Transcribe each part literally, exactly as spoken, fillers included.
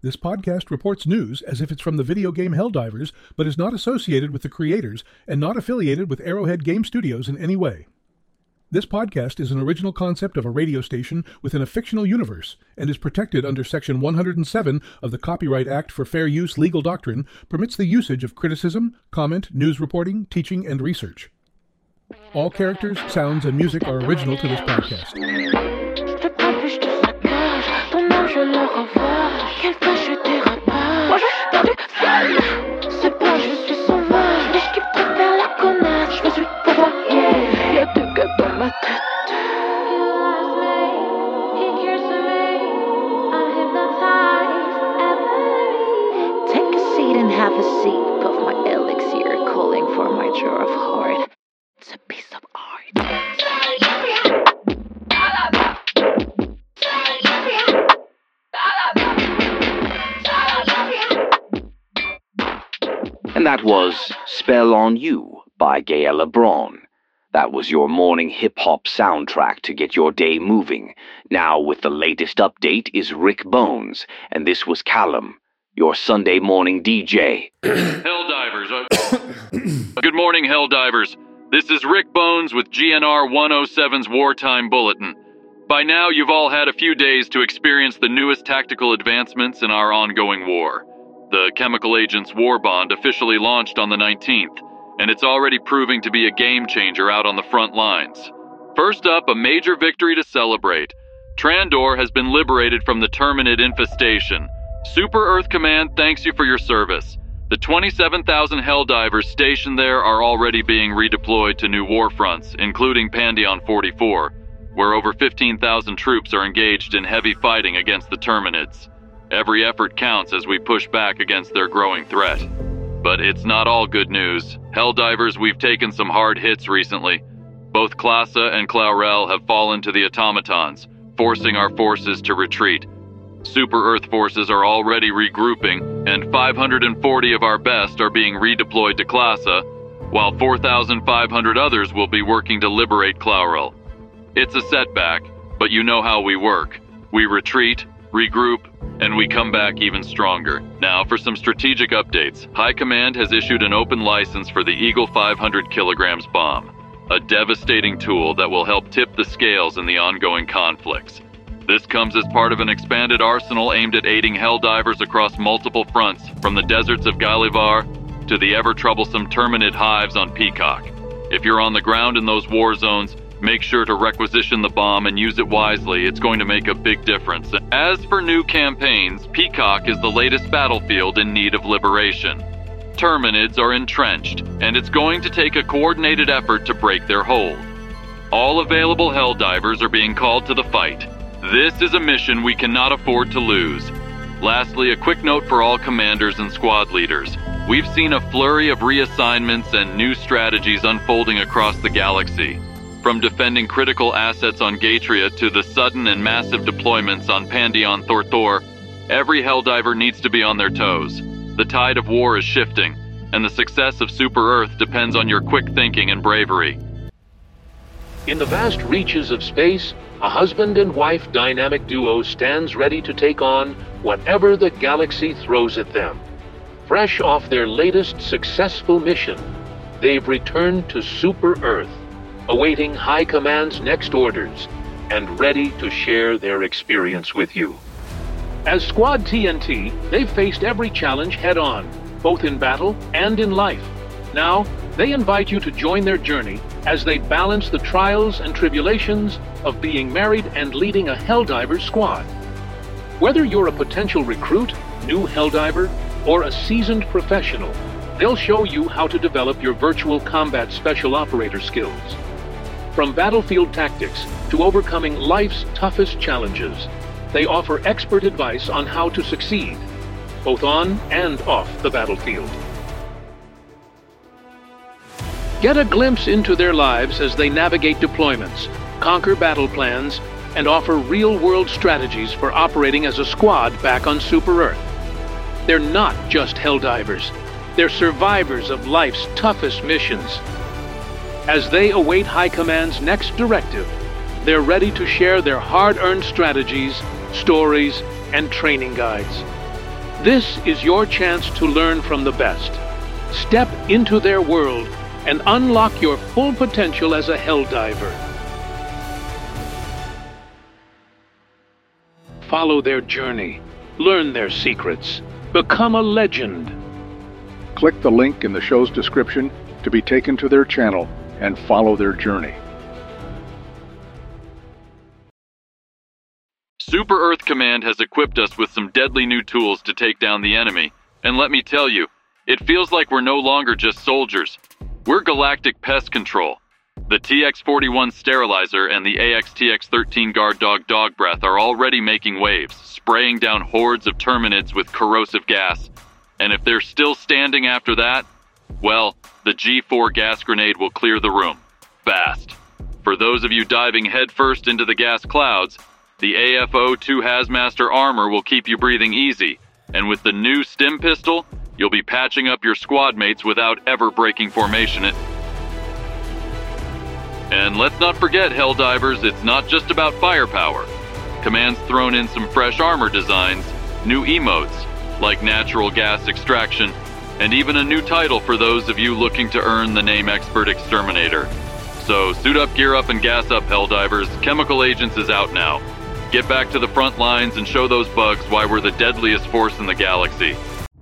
This podcast reports news as if it's from the video game Helldivers, but is not associated with the creators and not affiliated with Arrowhead Game Studios in any way. This podcast is an original concept of a radio station within a fictional universe and is protected under Section one hundred seven of the Copyright Act for Fair Use Legal Doctrine, permits the usage of criticism, comment, news reporting, teaching, and research. All characters, sounds, and music are original to this podcast. Take a seat and have a sip of my elixir, calling for my jar of heart. It's a piece of art. And that was Spell on You by Gael LeBron. That was your morning hip-hop soundtrack to get your day moving. Now with the latest update is Rick Bones, and this was Callum, your Sunday morning D J. Helldivers. Uh, good morning, Helldivers. This is Rick Bones with G N R one oh seven's Wartime Bulletin. By now, you've all had a few days to experience the newest tactical advancements in our ongoing war. The Chemical Agents War Bond officially launched on the nineteenth, and it's already proving to be a game-changer out on the front lines. First up, a major victory to celebrate. Trandor has been liberated from the Terminid infestation. Super Earth Command thanks you for your service. The twenty-seven thousand Helldivers stationed there are already being redeployed to new war fronts, including Pandion forty-four, where over fifteen thousand troops are engaged in heavy fighting against the Terminids. Every effort counts as we push back against their growing threat. But it's not all good news. Helldivers, we've taken some hard hits recently. Both Classa and Claurel have fallen to the automatons, forcing our forces to retreat. Super Earth forces are already regrouping, and five hundred forty of our best are being redeployed to Classa, while four thousand five hundred others will be working to liberate Claurel. It's a setback, but you know how we work. We retreat, regroup, and we come back even stronger. Now for some strategic updates. High Command has issued an open license for the Eagle five hundred kilograms bomb, a devastating tool that will help tip the scales in the ongoing conflicts. This comes as part of an expanded arsenal aimed at aiding Helldivers across multiple fronts, from the deserts of Galivar to the ever-troublesome Terminid hives on Peacock. If you're on the ground in those war zones, make sure to requisition the bomb and use it wisely. It's going to make a big difference. As for new campaigns, Peacock is the latest battlefield in need of liberation. Terminids are entrenched, and it's going to take a coordinated effort to break their hold. All available Helldivers are being called to the fight. This is a mission we cannot afford to lose. Lastly, a quick note for all commanders and squad leaders. We've seen a flurry of reassignments and new strategies unfolding across the galaxy. From defending critical assets on Gatria to the sudden and massive deployments on Pandion Thorthor, every Helldiver needs to be on their toes. The tide of war is shifting, and the success of Super Earth depends on your quick thinking and bravery. In the vast reaches of space, a husband and wife dynamic duo stands ready to take on whatever the galaxy throws at them. Fresh off their latest successful mission, they've returned to Super Earth, awaiting High Command's next orders, and ready to share their experience with you. As Squad T N T, they've faced every challenge head-on, both in battle and in life. Now, they invite you to join their journey as they balance the trials and tribulations of being married and leading a Helldiver squad. Whether you're a potential recruit, new Helldiver, or a seasoned professional, they'll show you how to develop your virtual combat special operator skills. From battlefield tactics to overcoming life's toughest challenges, they offer expert advice on how to succeed, both on and off the battlefield. Get a glimpse into their lives as they navigate deployments, conquer battle plans, and offer real-world strategies for operating as a squad back on Super Earth. They're not just Helldivers. They're survivors of life's toughest missions. As they await High Command's next directive, they're ready to share their hard-earned strategies, stories, and training guides. This is your chance to learn from the best. Step into their world and unlock your full potential as a Helldiver. Follow their journey. Learn their secrets. Become a legend. Click the link in the show's description to be taken to their channel and follow their journey. Super Earth Command has equipped us with some deadly new tools to take down the enemy, and let me tell you, it feels like we're no longer just soldiers. We're Galactic Pest Control. The T X forty-one Sterilizer and the A X T X thirteen Guard Dog Dog Breath are already making waves, spraying down hordes of Terminids with corrosive gas. And if they're still standing after that, well, the G four gas grenade will clear the room. Fast. For those of you diving headfirst into the gas clouds, the A F O two Hazmaster armor will keep you breathing easy, and with the new stim pistol, you'll be patching up your squad mates without ever breaking formation. It. And let's not forget, Helldivers, it's not just about firepower. Command's thrown in some fresh armor designs, new emotes, like natural gas extraction, and even a new title for those of you looking to earn the name Expert Exterminator. So suit up, gear up, and gas up, Helldivers. Chemical Agents is out now. Get back to the front lines and show those bugs why we're the deadliest force in the galaxy.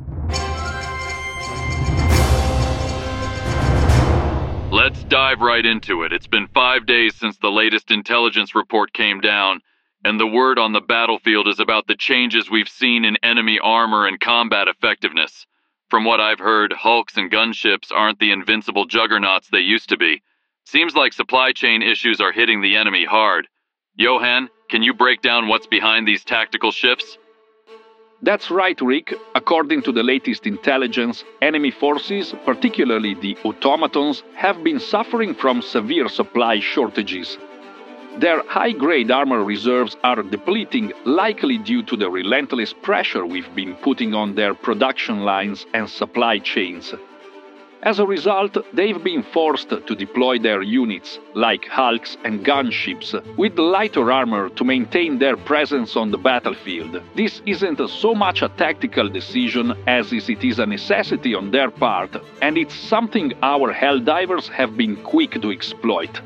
Let's dive right into it. It's been five days since the latest intelligence report came down, and the word on the battlefield is about the changes we've seen in enemy armor and combat effectiveness. From what I've heard, hulks and gunships aren't the invincible juggernauts they used to be. Seems like supply chain issues are hitting the enemy hard. Johan, can you break down what's behind these tactical shifts? That's right, Rick. According to the latest intelligence, enemy forces, particularly the automatons, have been suffering from severe supply shortages. Their high-grade armor reserves are depleting, likely due to the relentless pressure we've been putting on their production lines and supply chains. As a result, they've been forced to deploy their units, like hulks and gunships, with lighter armor to maintain their presence on the battlefield. This isn't so much a tactical decision as it is a necessity on their part, and it's something our Helldivers have been quick to exploit.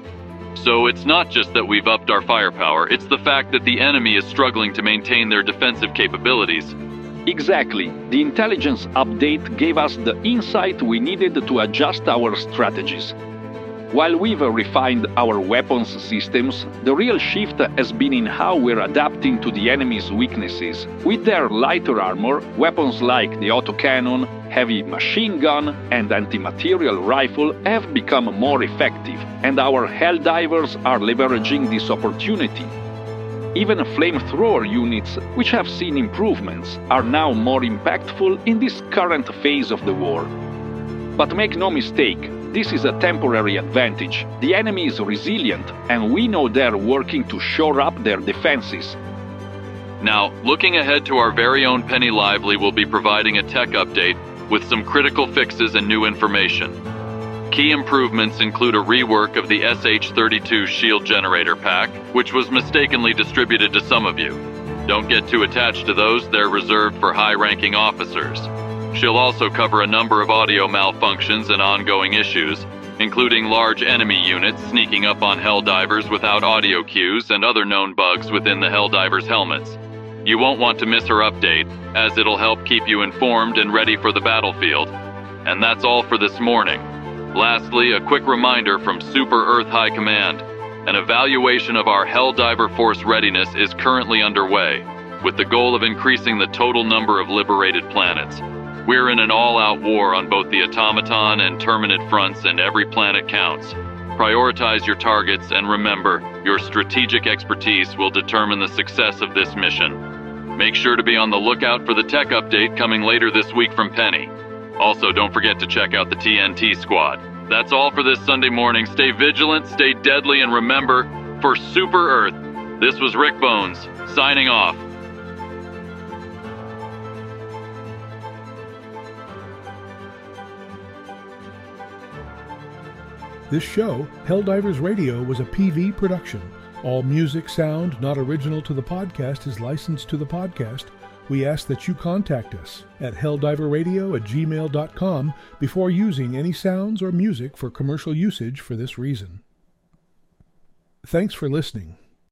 So it's not just that we've upped our firepower, it's the fact that the enemy is struggling to maintain their defensive capabilities. Exactly. The intelligence update gave us the insight we needed to adjust our strategies. While we've refined our weapons systems, the real shift has been in how we're adapting to the enemy's weaknesses. With their lighter armor, weapons like the autocannon, heavy machine gun, and anti-material rifle have become more effective, and our Helldivers are leveraging this opportunity. Even flamethrower units, which have seen improvements, are now more impactful in this current phase of the war. But make no mistake, this is a temporary advantage. The enemy is resilient, and we know they're working to shore up their defenses. Now, looking ahead to our very own Penny Lively will be providing a tech update with some critical fixes and new information. Key improvements include a rework of the S H thirty-two shield generator pack, which was mistakenly distributed to some of you. Don't get too attached to those, they're reserved for high-ranking officers. She'll also cover a number of audio malfunctions and ongoing issues, including large enemy units sneaking up on Helldivers without audio cues and other known bugs within the Helldivers' helmets. You won't want to miss her update, as it'll help keep you informed and ready for the battlefield. And that's all for this morning. Lastly, a quick reminder from Super Earth High Command. An evaluation of our Helldiver force readiness is currently underway, with the goal of increasing the total number of liberated planets. We're in an all-out war on both the automaton and Terminid fronts, and every planet counts. Prioritize your targets, and remember, your strategic expertise will determine the success of this mission. Make sure to be on the lookout for the tech update coming later this week from Penny. Also, don't forget to check out the T N T squad. That's all for this Sunday morning. Stay vigilant, stay deadly, and remember, for Super Earth, this was Rick Bones, signing off. This show, Helldivers Radio, was a P V production. All music, sound not original to the podcast is licensed to the podcast. we ask that you contact us at helldiverradio at gmail dot com before using any sounds or music for commercial usage for this reason. Thanks for listening.